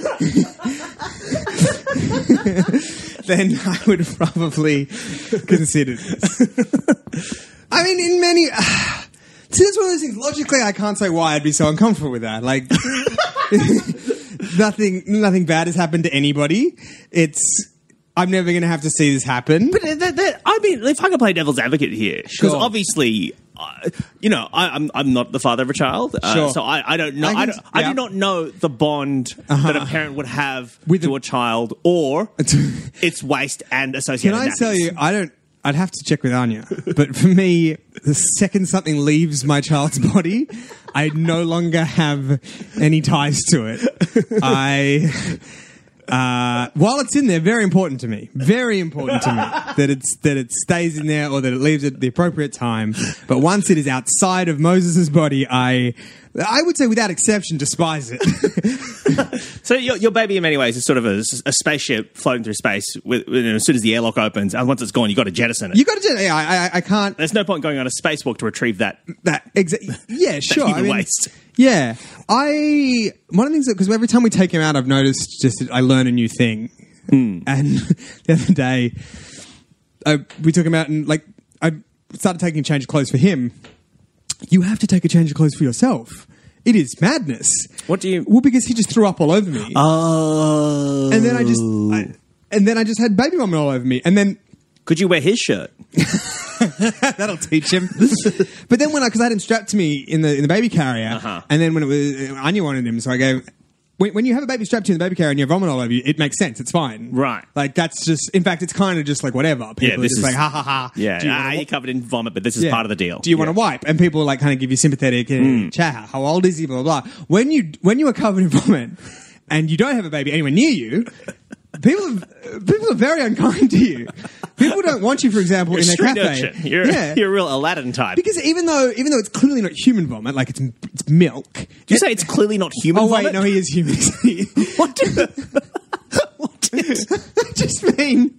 then I would probably consider this. I mean, in many... Uh, see, that's one of those things. Logically, I can't say why I'd be so uncomfortable with that. Like... nothing nothing bad has happened to anybody. It's I'm never going to have to see this happen. But th- th- I mean, if I could play devil's advocate here, because Sure. obviously, uh, you know, I, I'm I'm not the father of a child, uh, Sure. so I, I don't know. I I, can- don't, I yeah. do not know the bond Uh-huh. that a parent would have With to the- a child, or its waste and Can associated. I nappies. tell you, I don't. I'd have to check with Anya, but for me, the second something leaves my child's body, I no longer have any ties to it. I, uh, while it's in there, very important to me. Very important to me that it's that it stays in there or that it leaves at the appropriate time. But once it is outside of Moses's body, I, I would say without exception, despise it. So your, your baby, in many ways, is sort of a, a spaceship floating through space. With, you know, as soon as the airlock opens, and once it's gone, you got to jettison it. You got to. Yeah, I, I, I can't. There's no point going on a spacewalk to retrieve that. That exa- yeah, sure. human I mean, waste. Yeah, I one of the things because every time we take him out, I've noticed just that I learn a new thing. Hmm. And the other day, I, we took him out and like I started taking a change of clothes for him. You have to take a change of clothes for yourself. It is madness. What do you? Well, because he just threw up all over me, Oh. and then I just, I, and then I just had baby vomit all over me, and then. Could you wear his shirt? That'll teach him. But then when I, because I had him strapped to me in the in the baby carrier, Uh-huh. and then when it was Anya wanted him, so I go. When, when you have a baby strapped to you in the baby carrier and you vomit all over you, it makes sense. It's fine, Right. Like that's just. In fact, it's kind of just like whatever. People Yeah, are this just is- like ha ha ha. Yeah, Do you ah, wanna you're wa- covered in vomit, but this is yeah. part of the deal. Do you want to Yeah. wipe? And people like kind of give you sympathetic. Hmm. Uh, Chat. How old is he? Blah blah blah. When you when you are covered in vomit and you don't have a baby anywhere near you, people are, people are very unkind to you. People don't want you, for example, You're in their street cafe. urchin. You're, yeah. you're a real Aladdin type. Because even though even though it's clearly not human vomit, like it's it's milk. Do you say it's clearly not human Oh vomit? wait, no, he is human. What? What? I just mean.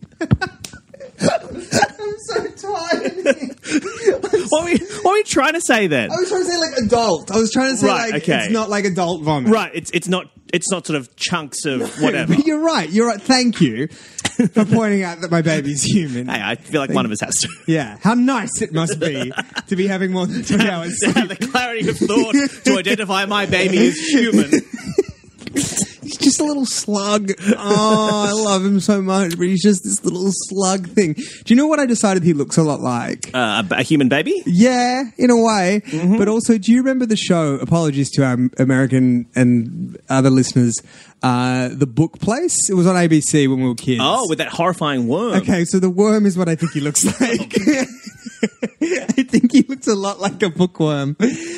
I'm so tired. What were, you, what were you trying to say then? I was trying to say like adult. I was trying to say Right, like okay. it's not like adult vomit. Right, it's it's not it's not sort of chunks of whatever. But you're right. You're right. Thank you for pointing out that my baby's human. Hey, I feel like one of us has to. Yeah. How nice it must be to be having more than three hours To have sleep. the clarity of thought to identify my baby as human. He's just a little slug. Oh, I love him so much, but he's just this little slug thing. Do you know what I decided he looks a lot like? Uh, a human baby? Yeah, in a way. Mm-hmm. But also, do you remember the show, apologies to our American and other listeners, uh, The Book Place? It was on A B C when we were kids. Oh, with that horrifying worm. Okay, so the worm is what I think he looks like. I think he looks a lot like a bookworm.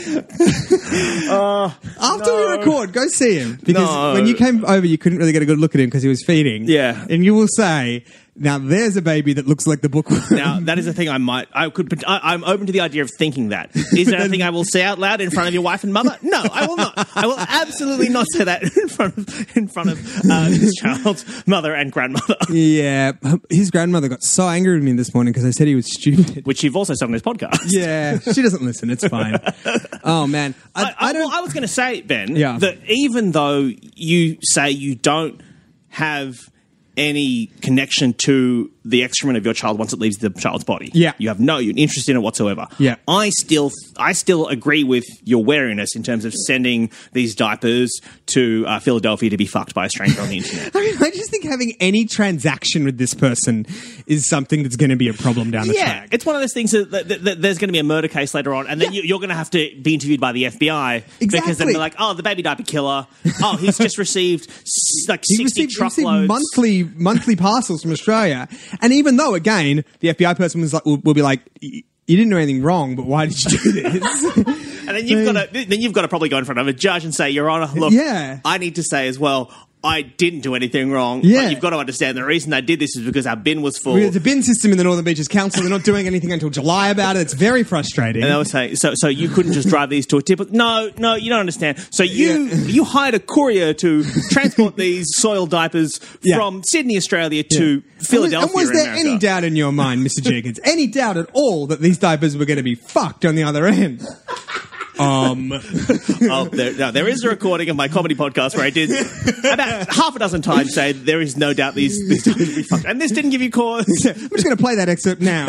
Uh, After no. we record, go see him. Because No. when you came over, you couldn't really get a good look at him because he was feeding. Yeah. And you will say, now there's a baby that looks like the bookworm. Now, that is a thing I might, I could, I, I'm open to the idea of thinking that. Is that a thing I will say out loud in front of your wife and mother? No, I will not. I will absolutely not say that in front of, in front of uh, this child's mother and grandmother. Yeah. His grandmother got so angry with me this morning because I said he was stupid. Which you've also said on this podcast. Yeah. She doesn't listen. It's fine. Oh, man. I, I, I I, don't... well, I was going to say, Ben, Yeah. that even though you say you don't have any connection to the excrement of your child once it leaves the child's body, Yeah. you have no you're interest in it whatsoever. Yeah. I still, I still agree with your wariness in terms of sending these diapers to uh, Philadelphia to be fucked by a stranger on the internet. I mean, I just think having any transaction with this person is something that's going to be a problem down the Yeah, track. it's one of those things that, that, that, that there's going to be a murder case later on, and then Yeah. you, you're going to have to be interviewed by the F B I because then Exactly. they're like, "Oh, the baby diaper killer. Oh, he's just received s- like He sixty received, he received truckloads." monthly monthly parcels from Australia, and even though again the F B I person was like, will, will be like, you didn't do anything wrong, but why did you do this? And then you've got to then you've got to probably go in front of a judge and say, "Your Honour, look, Yeah. I need to say as well, I didn't do anything wrong. Yeah. But you've got to understand the reason I did this is because our bin was full." There's a bin system in the Northern Beaches Council. They're not doing anything until July about it. It's very frustrating. And they were saying, so so you couldn't just drive these to a tip? No, no, you don't understand. So you Yeah. you hired a courier to transport these soiled diapers Yeah. from Sydney, Australia, to Yeah. Philadelphia. And was, and was in there America. any doubt in your mind, Mister Jenkins? Any doubt at all that these diapers were going to be fucked on the other end? Um, Oh, there, no, there is a recording of my comedy podcast where I did about half a dozen times say there is no doubt these these diapers will be fucked, and this didn't give you cause. I'm just going to play that excerpt now.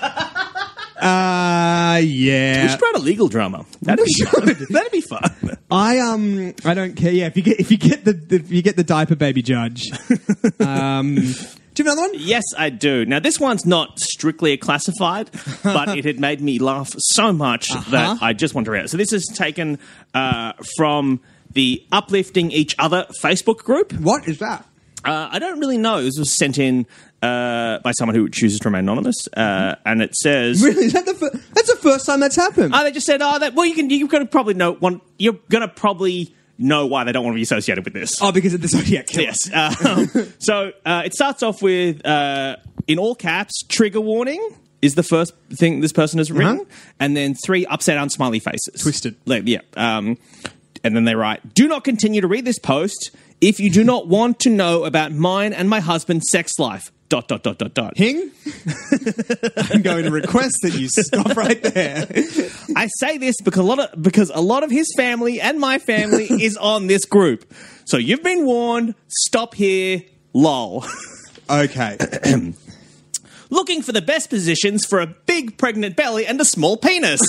Uh, yeah. We should write a legal drama. That'd be fun. That'd be fun. I um I don't care. Yeah, if you get if you get the if you get the diaper baby judge. Um, do you have another one? Yes, I do. Now, this one's not strictly a classified, but it had made me laugh so much Uh-huh. that I just want to read it. So this is taken uh, from the Uplifting Each Other Facebook group. What is that? Uh, I don't really know. This was sent in uh, by someone who chooses to remain anonymous, uh, and it says, Really? Is that the fir- that's the first time that's happened? "Oh, they just said, oh, that well, you can you're going to probably know one. You're going to probably know why they don't want to be associated with this." oh, because of the Zodiac killer. Yes. Um, so uh, it starts off with, uh, in all caps, trigger warning is the first thing this person has written, Uh-huh. and then three upside down smiley faces. Twisted. Like, yeah. Um, and then they write, "Do not continue to read this post if you do not want to know about mine and my husband's sex life. Dot, dot, dot, dot, dot. Hing? I'm going to request that you stop right there. I say this because a lot of because a lot of his family and my family is on this group. So you've been warned. Stop here. Lol." Okay. Looking for the best positions for a big pregnant belly and a small penis.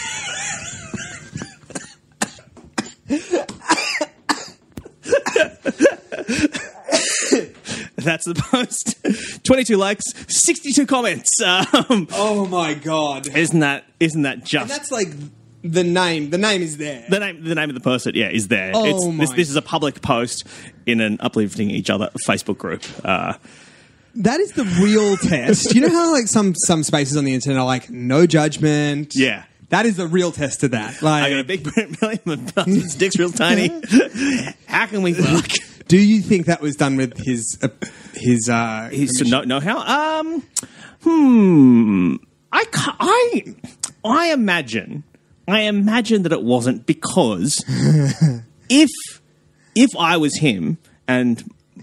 That's the post. twenty-two likes, sixty-two comments. Um, Oh my god. isn't that isn't that just And that's like the name. The name is there. the name? The name of the person, yeah, is there. Oh it's, this, my- this is a public post in an Uplifting Each Other Facebook group. Uh, That is the real test. You know how like some some spaces on the internet are like no judgment. Yeah. That is the real test to that. Like, I got a big belly, my husband's dick's real tiny. How can we fuck? do you think that was done with his uh, his uh, He's permission? know, know how? Um, Hmm. I, ca- I, I imagine, I imagine that it wasn't because if, if I was him and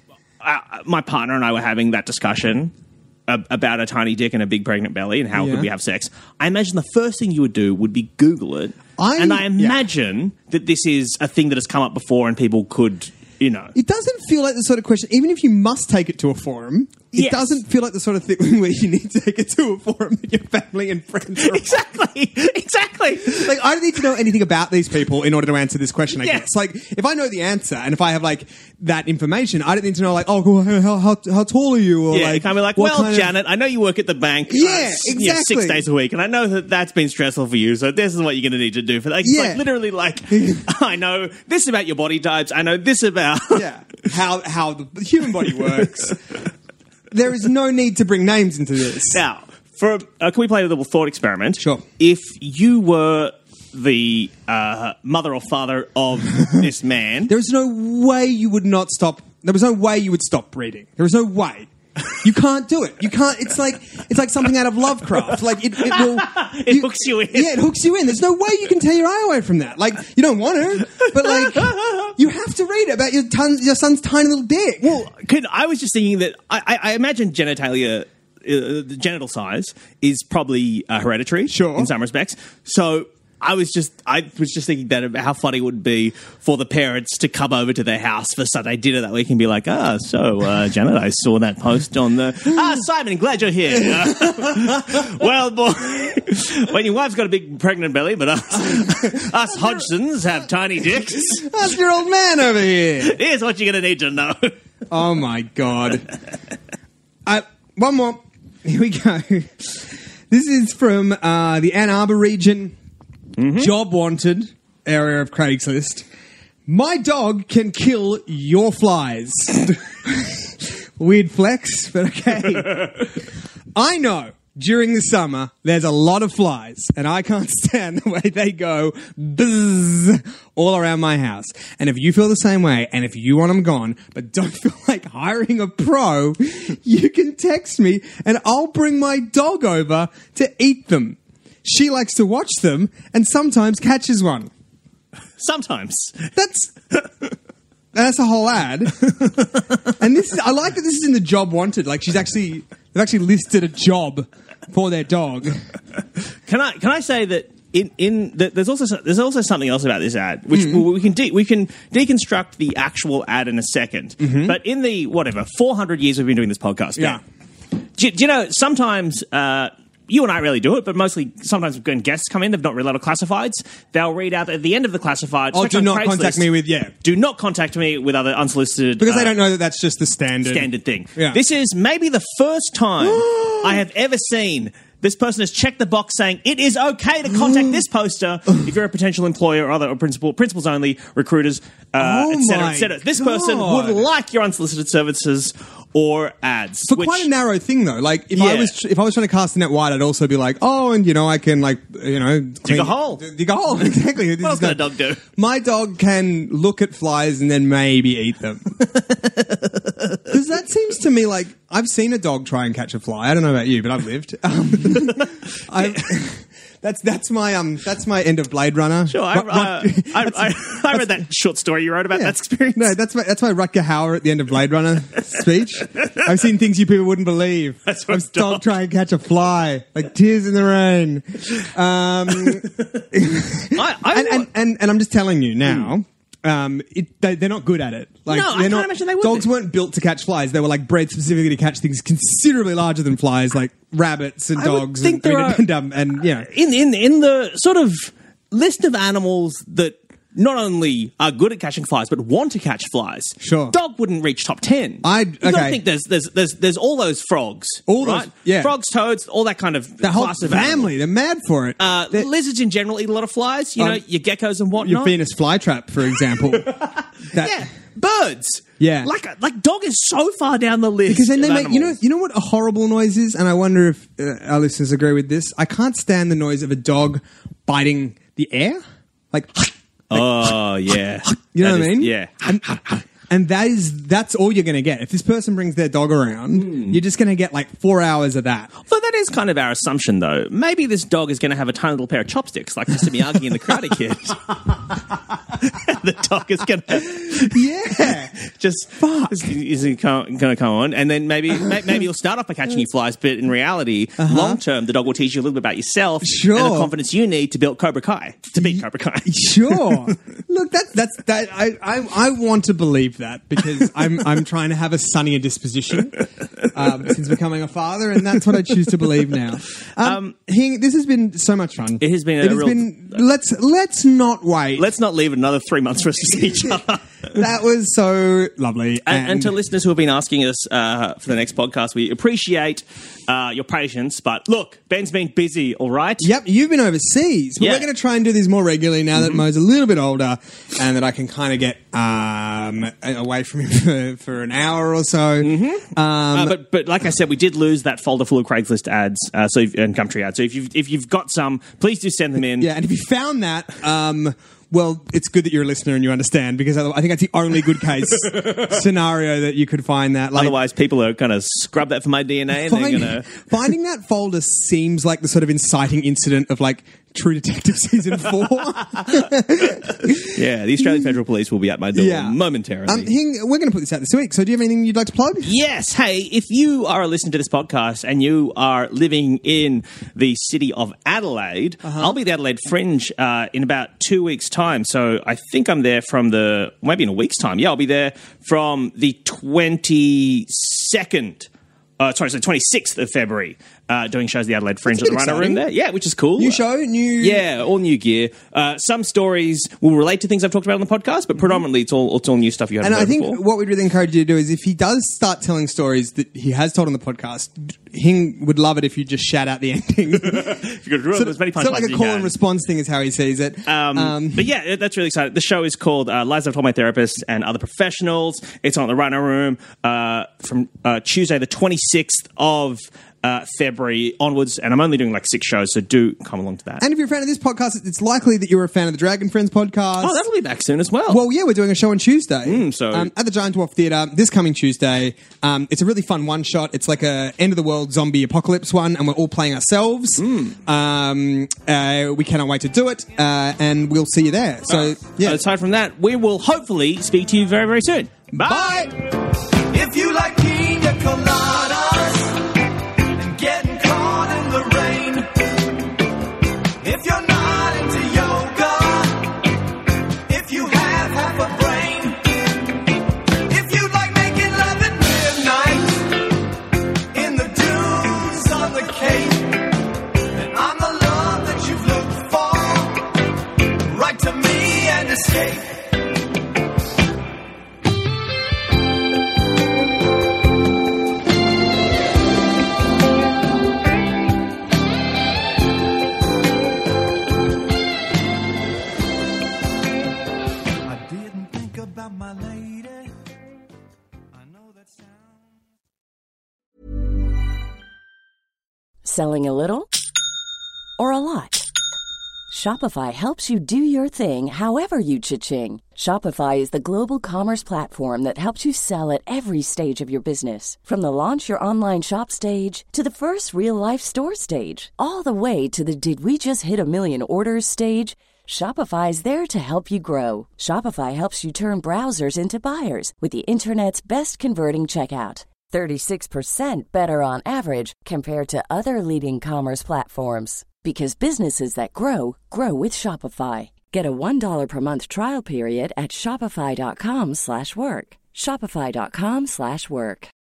I, my partner and I were having that discussion ab- about a tiny dick and a big pregnant belly and how Yeah. could we have sex, I imagine the first thing you would do would be Google it. I- and I yeah. imagine that this is a thing that has come up before and people could, you know. It doesn't feel like the sort of question, even if you must take it to a forum, it Yes. doesn't feel like the sort of thing where you need to take it to a forum that your family and friends are. Exactly, exactly. Like, I don't need to know anything about these people in order to answer this question, I Yeah. guess. Like, if I know the answer and if I have, like, that information, I don't need to know, like, oh, well, how, how, how tall are you? Or, Yeah, like, you can't be like, what well, kind of- Janet, I know you work at the bank. Yeah, uh, s- you know, exactly. six days a week, and I know that that's been stressful for you, so this is what you're going to need to do for that. It's Yeah. like, literally like, I know this about your body types, I know this about... Yeah, how, how the human body works. There is no need to bring names into this. Now, for uh, can we play a little thought experiment? Sure. If you were the uh, mother or father of this man... There is no way you would not stop. There was no way you would stop reading. There was no way. You can't do it. You can't. It's like it's like something out of Lovecraft. Like it, it will. It hooks you in. Yeah, it hooks you in. There's no way you can tear your eye away from that. Like you don't want to, but like you have to read about your ton, your son's tiny little dick. Well, could, I was just thinking that I, I, I imagine genitalia, uh, the genital size, is probably uh, hereditary. Sure. In some respects. So I was just I was just thinking that about how funny it would be for the parents to come over to their house for Sunday dinner that week and be like, ah, so uh, Janet, I saw that post on the ah Simon, glad you're here. Uh, well, boy, when your wife's got a big pregnant belly, but us, us Hodgsons have tiny dicks. That's your old man over here. Here's what you're going to need to know. Oh my god. Uh, one more. Here we go. This is from uh, the Ann Arbor region. Mm-hmm. Job wanted area of Craigslist. My dog can kill your flies. Weird flex, but okay. I know during the summer there's a lot of flies, and I can't stand the way they go buzz all around my house. And if you feel the same way, and if you want them gone, but don't feel like hiring a pro, you can text me, and I'll bring my dog over to eat them. She likes to watch them and sometimes catches one. Sometimes. That's that's a whole ad. And this is, I like that this is in the job wanted. Like she's actually they've actually listed a job for their dog. Can I can I say that in in the, there's also there's also something else about this ad which mm. we can de- we can deconstruct the actual ad in a second. Mm-hmm. But in the whatever four hundred years we've been doing this podcast, yeah. Do, do you know sometimes. Uh, You and I rarely do it, but mostly sometimes when guests come in, they've not read a lot of classifieds. They'll read out at the end of the classified. Oh, do not contact me with, yeah. Do not contact me with other unsolicited. Because uh, they don't know that that's just the standard. Standard thing. Yeah. This is maybe the first time I have ever seen this person has checked the box saying it is okay to contact this poster if you're a potential employer or other or principal, principals only, recruiters, uh, Oh et cetera, my et cetera. This person God. would like your unsolicited services or ads. For which, quite a narrow thing, though. Like, if I Yeah. was if I was trying to cast the net wide, I'd also be like, oh, and, you know, I can, like, you know... Dig a hole. Dig a hole, exactly. What else can a dog do? My dog can look at flies and then maybe eat them. Because that seems to me like... I've seen a dog try and catch a fly. I don't know about you, but I've lived. Um, I've... That's that's my um that's my end of Blade Runner. Sure, I, Rut- uh, Rut- I, I, I read that short story you wrote about Yeah. that experience. No, that's my that's my Rutger Hauer at the end of Blade Runner speech. I've seen things you people wouldn't believe. That's I've what's dog dog. try and catch a fly, like tears in the rain. Um, I, I and, and, and and I'm just telling you now. Um, it, they, they're not good at it. Like, No, I they're can't not, imagine they would Dogs be. weren't built to catch flies. They were like bred specifically to catch things considerably larger than flies, like rabbits and I would dogs. think and, there I mean, are- and, um, and you know, in in in the sort of list of animals that not only are good at catching flies but want to catch flies. Sure. Dog wouldn't reach top ten. I- You gotta okay. think there's there's there's there's all those frogs. All those- right? yeah. Frogs, toads, all that kind of the whole class of family. They're mad for it. animal. Uh, They're- lizards in general eat a lot of flies. You Um, know, your geckos and whatnot. your Venus flytrap, for example. That- Yeah, birds. Yeah. like like dog is so far down the list Because then they of make, you know, animals. you know what a horrible noise is, and I wonder if uh, our listeners agree with this. I can't stand the noise of a dog biting the air, like, Oh yeah, you know That what I is- mean? Yeah. And, And that is that's all you're going to get. If this person brings their dog around, mm. you're just going to get like four hours of that. Well, that is kind of our assumption, though. Maybe this dog is going to have a tiny little pair of chopsticks, like Mister Miyagi in The Karate Kid. The dog is going to, yeah, just fuck. Is, is he going to come on, and then maybe maybe you'll start off by catching you flies, but in reality, uh-huh. long term, the dog will teach you a little bit about yourself sure. and the confidence you need to build Cobra Kai to beat Cobra Kai. Sure. Look, that's that's that. I, I I want to believe that because I'm I'm trying to have a sunnier disposition um, since becoming a father, and that's what I choose to believe now. Um, um, Hing, this has been so much fun. It has been. It a has real, been. Let's let's not wait. Let's not leave another three months for us to see each other. That was so lovely. And, and, and to listeners who have been asking us uh, for the next podcast, we appreciate uh, your patience. But look, Ben's been busy, all right? Yep, you've been overseas. But yeah. we're going to try and do this more regularly now mm-hmm. that Mo's a little bit older and that I can kind of get um, away from him for, for an hour or so. Mm-hmm. Um, uh, but but like I said, we did lose that folder full of Craigslist ads uh, so if, and Gumtree ads. So if you've, if you've got some, please do send them in. Yeah, and if you found that... Um, well, it's good that you're a listener and you understand because I think that's the only good case scenario that you could find that. Like, otherwise, people are going to scrub that from my D N A and find, they're going to... Finding that folder seems like the sort of inciting incident of like True Detective Season four. Yeah, the Australian Federal Police will be at my door yeah. momentarily. Um, Hing, we're going to put this out this week, so do you have anything you'd like to plug? Yes. Hey, if you are a listener to this podcast and you are living in the city of Adelaide, uh-huh. I'll be at the Adelaide Fringe uh, in about two weeks' time. So I think I'm there from the, maybe in a week's time. Yeah, I'll be there from the twenty-second. Uh, sorry, so twenty-sixth of February, uh, doing shows at the Adelaide Fringe at the Rhino exciting. Room there. Yeah, which is cool. New show, new... Yeah, all new gear. Uh, some stories will relate to things I've talked about on the podcast, but predominantly it's all it's all new stuff you haven't heard before. And I think what we'd really encourage you to do is if he does start telling stories that he has told on the podcast, Hing would love it if you just shout out the ending. If you could remember so, as many punchlines so like a call can. and response thing is how he sees it. Um, um, but yeah, that's really exciting. The show is called uh, Lies I've Told My Therapist and Other Professionals. It's on at the Rhino Room uh, from uh, Tuesday the twenty-sixth of Uh, February onwards, and I'm only doing like six shows, so do come along to that. And if you're a fan of this podcast, it's likely that you're a fan of the Dragon Friends podcast. Oh, that'll be back soon as well. Well, yeah, we're doing a show on Tuesday. Mm, so um, at the Giant Dwarf Theatre this coming Tuesday. Um, it's a really fun one shot. It's like a end of the world zombie apocalypse one, and we're all playing ourselves. Mm. Um, uh, we cannot wait to do it, uh, and we'll see you there. So, uh, yeah. Aside from that, we will hopefully speak to you very, very soon. Bye. Bye. If you like pina coladas and getting caught in the rain, if you're not into yoga, if you have half a brain, if you like making love at midnight in the dunes on the Cape, then I'm the love that you've looked for. Write to me and escape. My lady, I know that sound. Selling a little or a lot? Shopify helps you do your thing however you cha-ching. Shopify is the global commerce platform that helps you sell at every stage of your business. From the launch your online shop stage to the first real life store stage, all the way to the did we just hit a million orders stage. Shopify is there to help you grow. Shopify helps you turn browsers into buyers with the internet's best converting checkout. thirty-six percent better on average compared to other leading commerce platforms. Because businesses that grow, grow with Shopify. Get a one dollar per month trial period at shopify.com slash work. Shopify.com slash work.